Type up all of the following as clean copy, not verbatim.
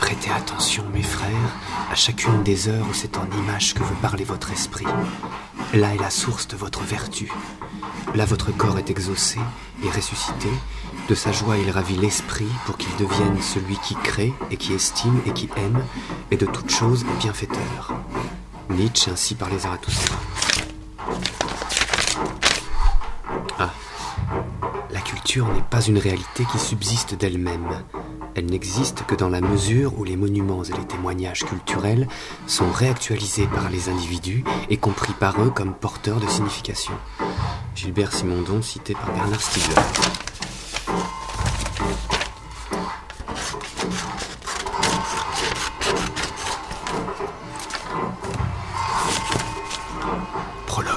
Prêtez attention, mes frères, à chacune des heures où c'est en images que veut parler votre esprit. Là est la source de votre vertu. Là votre corps est exaucé et ressuscité. De sa joie il ravit l'esprit pour qu'il devienne celui qui crée et qui estime et qui aime, et de toute chose est bienfaiteur. Nietzsche ainsi parlait Zarathustra. Ah, la culture n'est pas une réalité qui subsiste d'elle-même. Elle n'existe que dans la mesure où les monuments et les témoignages culturels sont réactualisés par les individus et compris par eux comme porteurs de signification. Gilbert Simondon, cité par Bernard Stiegler. Prologue.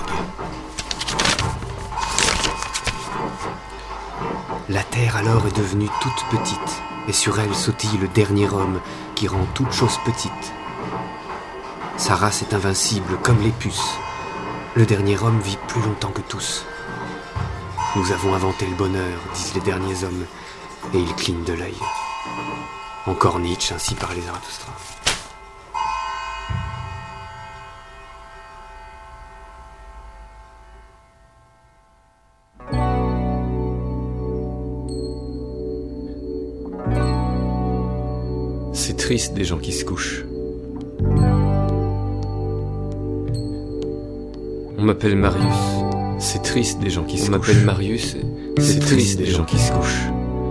La terre alors est devenue toute petite, et sur elle sautille le dernier homme qui rend toute chose petite. Sa race est invincible comme les puces. Le dernier homme vit plus longtemps que tous. Nous avons inventé le bonheur, disent les derniers hommes, et ils clignent de l'œil. Encore Nietzsche, ainsi parlait Zarathustra. C'est triste des gens qui se couchent. On m'appelle Marius. C'est triste des gens qui se couchent. On m'appelle Marius. C'est triste des gens qui se couchent.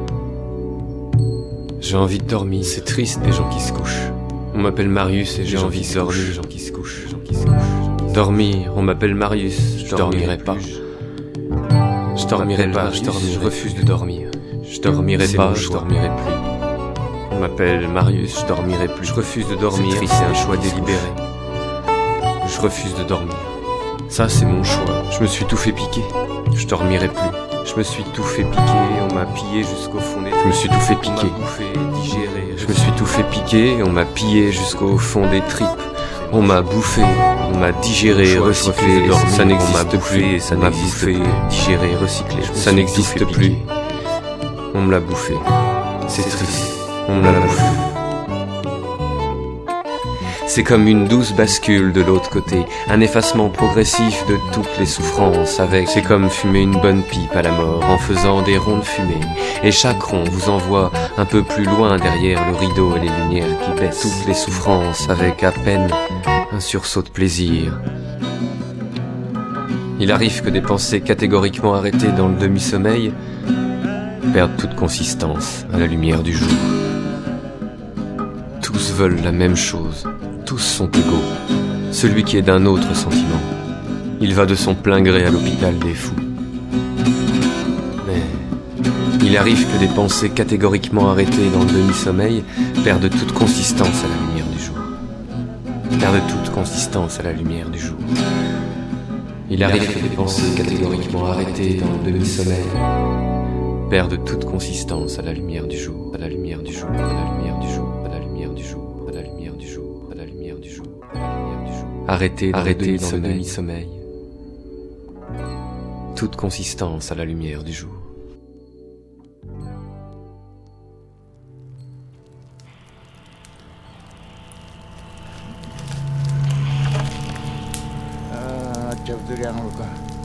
J'ai envie de dormir. C'est triste des gens qui se couchent. On m'appelle Marius et j'ai envie de dormir. Des gens qui se couchent. Dormir. On m'appelle Marius. Je dormirai pas. Je dormirai pas. Je refuse de dormir. Je dormirai pas. Je dormirai plus. On m'appelle Marius, je dormirai plus. Je refuse de dormir, c'est un choix délibéré. Je refuse de dormir. Ça, c'est mon choix. Je me suis tout fait piquer. Je dormirai plus. Je me suis tout fait piquer, on m'a pillé jusqu'au fond des tripes. Je me suis tout fait piquer. On m'a bouffé, digéré. Je me suis tout fait piquer, on m'a pillé jusqu'au fond des tripes. On m'a bouffé, on m'a digéré, recyclé. Ça n'existe plus. Ça m'a bouffé, digéré, recyclé. Ça n'existe plus. On me l'a bouffé. C'est triste. On me l'a bouffé. C'est comme une douce bascule de l'autre côté, un effacement progressif de toutes les souffrances avec. C'est comme fumer une bonne pipe à la mort en faisant des ronds de fumée. Et chaque rond vous envoie un peu plus loin derrière le rideau et les lumières qui baissent. Toutes les souffrances avec à peine un sursaut de plaisir. Il arrive que des pensées catégoriquement arrêtées dans le demi-sommeil perdent toute consistance à la lumière du jour. Tous veulent la même chose, tous sont égaux. Celui qui est d'un autre sentiment, il va de son plein gré à l'hôpital des fous. Mais il arrive que des pensées catégoriquement arrêtées dans le demi-sommeil perdent toute consistance à la lumière du jour. Perdent toute consistance à la lumière du jour. Il arrive que des pensées catégoriquement arrêtées dans le demi-sommeil perdent toute consistance à la lumière du jour, à la lumière du jour, à la lumière du jour, à la lumière du jour, à la lumière du jour, à la lumière du jour, à la lumière du jour. Arrêtez dans le demi-sommeil. Toute consistance à la lumière du jour. Çabuk yang luka.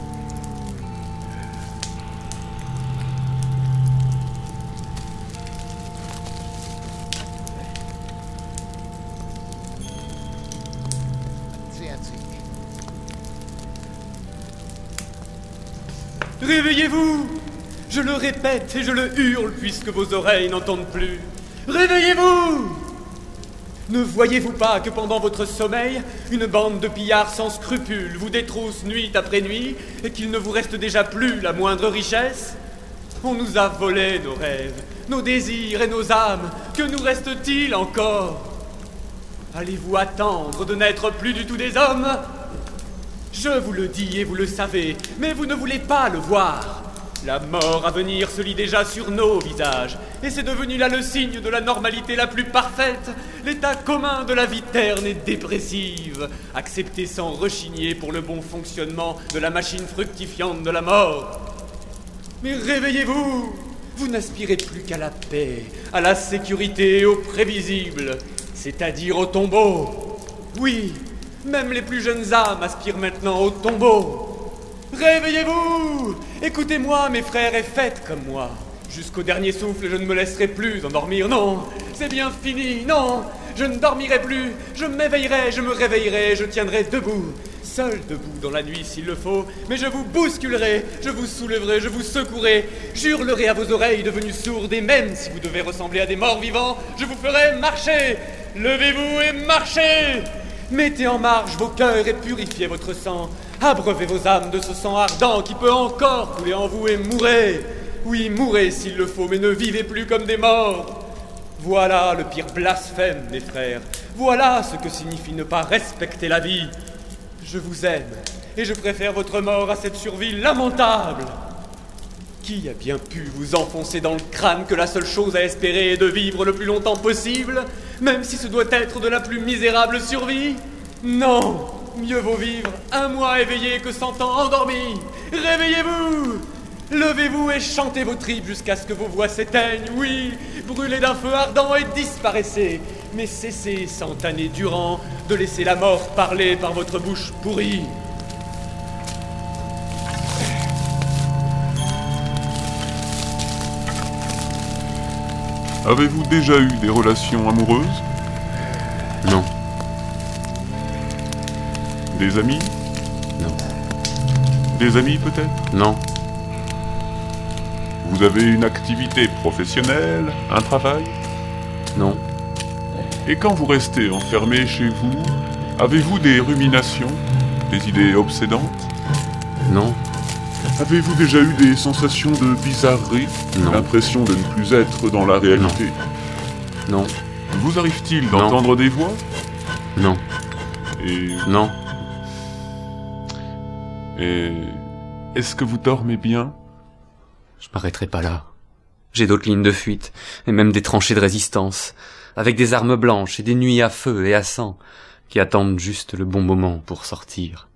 Réveillez-vous! Je le répète et je le hurle puisque vos oreilles n'entendent plus. Réveillez-vous! Ne voyez-vous pas que pendant votre sommeil, une bande de pillards sans scrupules vous détrousse nuit après nuit et qu'il ne vous reste déjà plus la moindre richesse? On nous a volé nos rêves, nos désirs et nos âmes. Que nous reste-t-il encore? Allez-vous attendre de n'être plus du tout des hommes? Je vous le dis et vous le savez, mais vous ne voulez pas le voir. La mort à venir se lit déjà sur nos visages, et c'est devenu là le signe de la normalité la plus parfaite, l'état commun de la vie terne et dépressive, accepté sans rechigner pour le bon fonctionnement de la machine fructifiante de la mort. Mais réveillez-vous! vous n'aspirez plus qu'à la paix, à la sécurité et au prévisible, c'est-à-dire au tombeau. Oui, même les plus jeunes âmes aspirent maintenant au tombeau. Réveillez-vous! Écoutez-moi, mes frères, et faites comme moi. Jusqu'au dernier souffle, je ne me laisserai plus endormir, non. C'est bien fini, non. Je ne dormirai plus, je m'éveillerai, je me réveillerai, je tiendrai debout. Seul debout dans la nuit s'il le faut, mais je vous bousculerai, je vous soulèverai, je vous secouerai, j'hurlerai à vos oreilles devenues sourdes, et même si vous devez ressembler à des morts vivants, je vous ferai marcher. Levez-vous et marchez. Mettez en marche vos cœurs et purifiez votre sang. Abreuvez vos âmes de ce sang ardent qui peut encore couler en vous et mourrez. Oui, mourrez s'il le faut, mais ne vivez plus comme des morts. Voilà le pire blasphème, mes frères. Voilà ce que signifie ne pas respecter la vie. Je vous aime, et je préfère votre mort à cette survie lamentable. Qui a bien pu vous enfoncer dans le crâne que la seule chose à espérer est de vivre le plus longtemps possible, même si ce doit être de la plus misérable survie? Non, mieux vaut vivre 1 mois éveillé que 100 ans endormi. Réveillez-vous! Levez-vous et chantez vos tripes jusqu'à ce que vos voix s'éteignent, oui, brûlez d'un feu ardent et disparaissez, mais cessez 100 années durant de laisser la mort parler par votre bouche pourrie. Avez-vous déjà eu des relations amoureuses? Non. Des amis? Non. Des amis peut-être? Non. Vous avez une activité professionnelle, un travail? Non. Et quand vous restez enfermé chez vous, avez-vous des ruminations, des idées obsédantes? Non. Avez-vous déjà eu des sensations de bizarrerie? Non. L'impression de ne plus être dans la réalité? Non. Vous arrive-t-il d'entendre des voix? Non. Et... Non. Et... Est-ce que vous dormez bien? Je m'arrêterai pas là. J'ai d'autres lignes de fuite, et même des tranchées de résistance, avec des armes blanches et des nuits à feu et à sang, qui attendent juste le bon moment pour sortir.